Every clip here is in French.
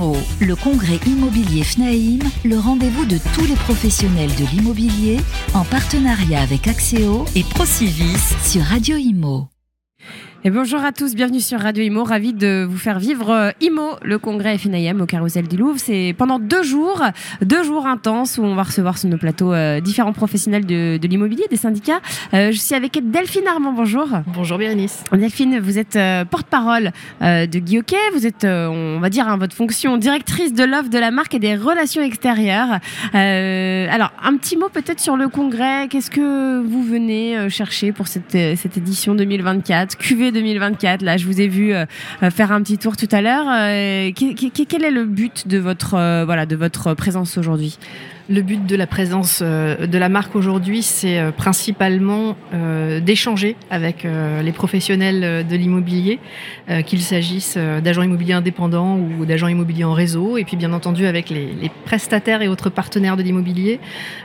IMO, le congrès immobilier FNAIM, le rendez-vous de tous les professionnels de l'immobilier, en partenariat avec Axéo et Procivis sur Radio IMO. Et bonjour à tous, bienvenue sur Radio IMO, ravi de vous faire vivre IMO, le congrès FNAIM au Carrousel du Louvre. C'est pendant 2 jours intenses où on va recevoir sur nos plateaux différents professionnels de l'immobilier, des syndicats. Je suis avec Delphine Armand, bonjour. Bonjour Bérénice. Delphine, vous êtes porte-parole de Guy Hockey, vous êtes, on va dire, votre fonction directrice de l'offre de la marque et des relations extérieures. Alors, un petit mot peut-être sur le congrès, qu'est-ce que vous venez chercher pour cette édition 2024, QV 2024, là je vous ai vu faire un petit tour tout à l'heure. Quel est le but de votre présence aujourd'hui ? Le but de la présence de la marque aujourd'hui, c'est principalement d'échanger avec les professionnels de l'immobilier, qu'il s'agisse d'agents immobiliers indépendants ou d'agents immobiliers en réseau, et puis bien entendu avec les prestataires et autres partenaires de l'immobilier.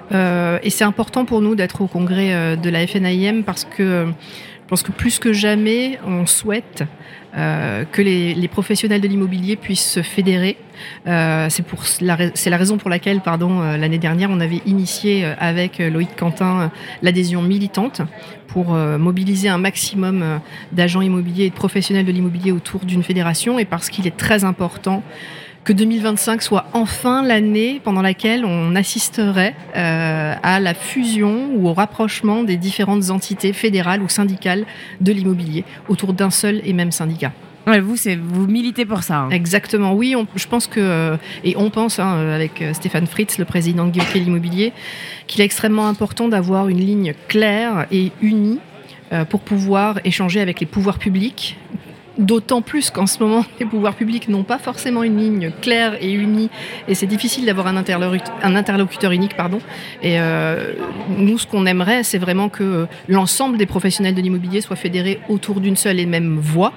Et c'est important pour nous d'être au congrès de la FNAIM parce que je pense que plus que jamais, on souhaite que les professionnels de l'immobilier puissent se fédérer. C'est la raison pour laquelle, l'année dernière, on avait initié avec Loïc Quentin l'adhésion militante pour mobiliser un maximum d'agents immobiliers et de professionnels de l'immobilier autour d'une fédération, et parce qu'il est très important que 2025 soit enfin l'année pendant laquelle on assisterait à la fusion ou au rapprochement des différentes entités fédérales ou syndicales de l'immobilier autour d'un seul et même syndicat. Ouais, vous militez pour ça. Hein. Exactement, oui. Je pense que, et on pense avec Stéphane Fritz, le président de Guy Hockey l'immobilier, qu'il est extrêmement important d'avoir une ligne claire et unie pour pouvoir échanger avec les pouvoirs publics. D'autant plus qu'en ce moment, les pouvoirs publics n'ont pas forcément une ligne claire et unie, et c'est difficile d'avoir un interlocuteur unique. Et nous, ce qu'on aimerait, c'est vraiment que l'ensemble des professionnels de l'immobilier soient fédérés autour d'une seule et même voix,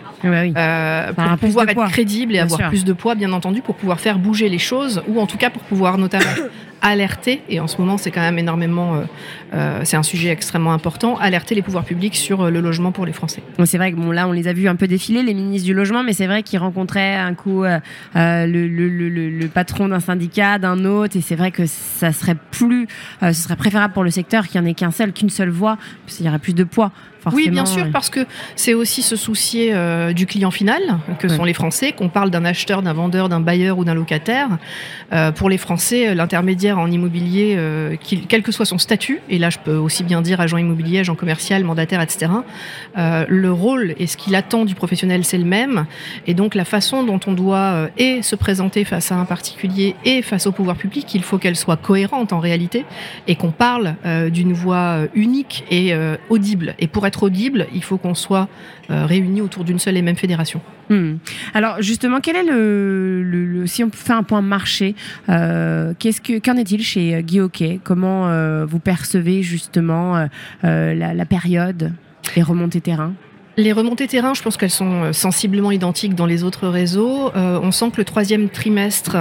pour pouvoir être crédibles et avoir plus de poids, bien entendu, pour pouvoir faire bouger les choses, ou en tout cas pour pouvoir notamment alerter, et en ce moment c'est quand même énormément, c'est un sujet extrêmement important, alerter les pouvoirs publics sur le logement pour les Français. C'est vrai que là on les a vus un peu défiler, les ministres du logement, mais c'est vrai qu'ils rencontraient un coup le patron d'un syndicat, d'un autre, et c'est vrai que ce serait préférable pour le secteur qu'il n'y en ait qu'une seule voix, parce qu'il y aurait plus de poids. Forcément, oui, bien sûr, parce que c'est aussi se soucier du client final, que sont les Français, qu'on parle d'un acheteur, d'un vendeur, d'un bailleur ou d'un locataire. Pour les Français, l'intermédiaire en immobilier, quel que soit son statut, et là je peux aussi bien dire agent immobilier, agent commercial, mandataire, etc., le rôle et ce qu'il attend du professionnel, c'est le même. Et donc la façon dont on doit et se présenter face à un particulier et face au pouvoir public, il faut qu'elle soit cohérente en réalité, et qu'on parle d'une voix unique et audible. Et pour être audible, il faut qu'on soit réunis autour d'une seule et même fédération. Alors justement, quel est si on fait un point marché, qu'en est-il chez Guy Hockey ? Comment vous percevez justement la période, les remontées terrain ? Les remontées terrain, je pense qu'elles sont sensiblement identiques dans les autres réseaux. On sent que le 3e trimestre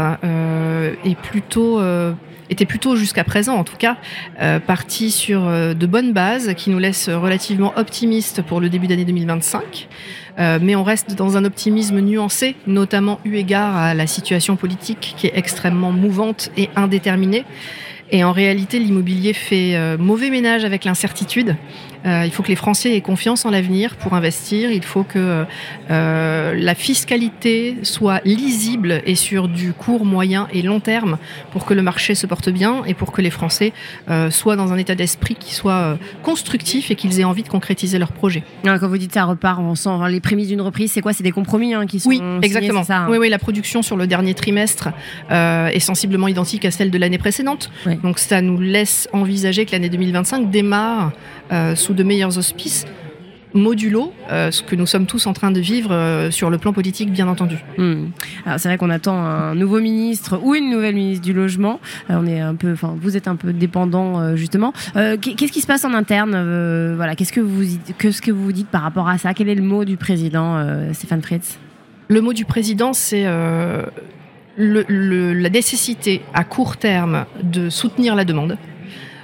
était plutôt jusqu'à présent, en tout cas, parti sur de bonnes bases qui nous laissent relativement optimistes pour le début d'année 2025. Mais on reste dans un optimisme nuancé, notamment eu égard à la situation politique qui est extrêmement mouvante et indéterminée. Et en réalité, l'immobilier fait mauvais ménage avec l'incertitude. Il faut que les Français aient confiance en l'avenir pour investir. Il faut que la fiscalité soit lisible et sur du court, moyen et long terme pour que le marché se porte bien et pour que les Français soient dans un état d'esprit qui soit constructif et qu'ils aient envie de concrétiser leurs projets. Quand vous dites ça repart, on sent les prémices d'une reprise, c'est quoi ? C'est des compromis qui sont oui, signés, exactement. C'est ça, hein. Oui, la production sur le dernier trimestre est sensiblement identique à celle de l'année précédente. Oui. Donc ça nous laisse envisager que l'année 2025 démarre sous de meilleurs auspices, modulo ce que nous sommes tous en train de vivre sur le plan politique, bien entendu. Alors c'est vrai qu'on attend un nouveau ministre ou une nouvelle ministre du logement. Vous êtes un peu dépendant justement. Qu'est-ce qui se passe en interne ? Qu'est-ce que vous vous dites par rapport à ça ? Quel est le mot du président Stéphane Fritz ? Le mot du président, c'est la nécessité à court terme de soutenir la demande.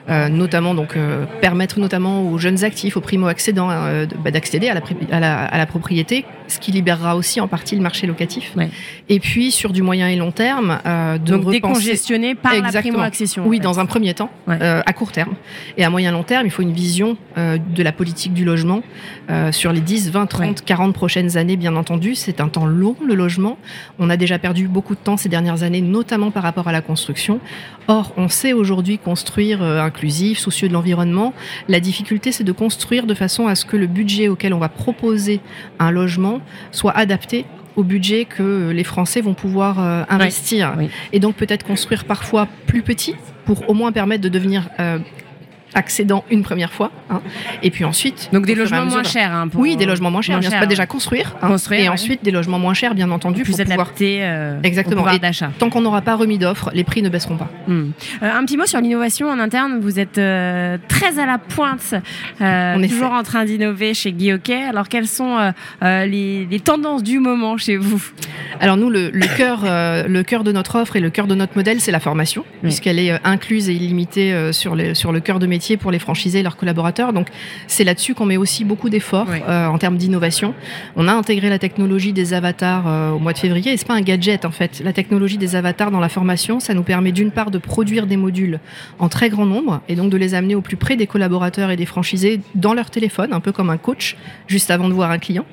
notamment permettre notamment aux jeunes actifs, aux primo-accédants d'accéder à la propriété, ce qui libérera aussi en partie le marché locatif. Ouais. Et puis sur du moyen et long terme, donc décongestionner par la primo-accession. Oui, dans un premier temps, ouais. À court terme. Et à moyen long terme, il faut une vision de la politique du logement sur les 10, 20, 30, 40 prochaines années, bien entendu. C'est un temps long, le logement. On a déjà perdu beaucoup de temps ces dernières années, notamment par rapport à la construction. Or, on sait aujourd'hui construire inclusif, soucieux de l'environnement. La difficulté, c'est de construire de façon à ce que le budget auquel on va proposer un logement soit adapté au budget que les Français vont pouvoir investir. Oui. Et donc peut-être construire parfois plus petit pour au moins permettre de devenir accédant une première fois, hein. Et puis ensuite... Donc des logements moins chers. Hein, oui, des logements moins chers, bien sûr. Pas déjà construire, hein, et ouais. ensuite des logements moins chers, bien entendu, plus pour adaptés exactement. Au pouvoir d'achat. Tant qu'on n'aura pas remis d'offres, les prix ne baisseront pas. Un petit mot sur l'innovation en interne. Vous êtes très à la pointe, toujours en train d'innover chez Guy Hockey. Alors quelles sont les tendances du moment chez vous? Alors nous, le cœur de notre offre et le cœur de notre modèle, c'est la formation, puisqu'elle est incluse et illimitée sur le cœur de métier pour les franchisés et leurs collaborateurs. Donc c'est là-dessus qu'on met aussi beaucoup d'efforts en termes d'innovation. On a intégré la technologie des avatars au mois de février, et c'est pas un gadget en fait. La technologie des avatars dans la formation, ça nous permet d'une part de produire des modules en très grand nombre et donc de les amener au plus près des collaborateurs et des franchisés dans leur téléphone, un peu comme un coach, juste avant de voir un client.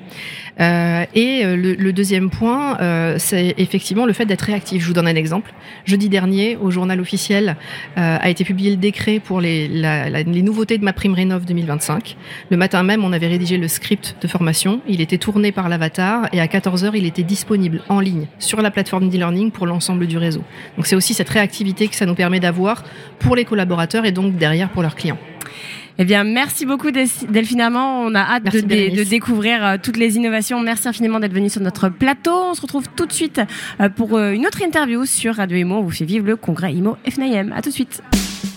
Le deuxième point, c'est effectivement le fait d'être réactif. Je vous donne un exemple. Jeudi dernier, au journal officiel, a été publié le décret pour les nouveautés de MaPrimeRénov' 2025. Le matin même, on avait rédigé le script de formation. Il était tourné par l'avatar et à 14h, il était disponible en ligne sur la plateforme d'e-learning pour l'ensemble du réseau. Donc c'est aussi cette réactivité que ça nous permet d'avoir pour les collaborateurs et donc derrière pour leurs clients. Eh bien, merci beaucoup Delphine Armand. On a hâte de découvrir toutes les innovations. Merci infiniment d'être venue sur notre plateau. On se retrouve tout de suite pour une autre interview sur Radio Imo. On vous fait vivre le congrès Imo FNAIM. À tout de suite.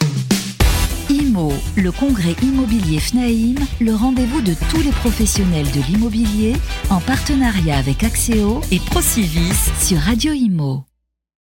Imo, le congrès immobilier FNAIM, le rendez-vous de tous les professionnels de l'immobilier en partenariat avec Axéo et Procivis sur Radio Imo.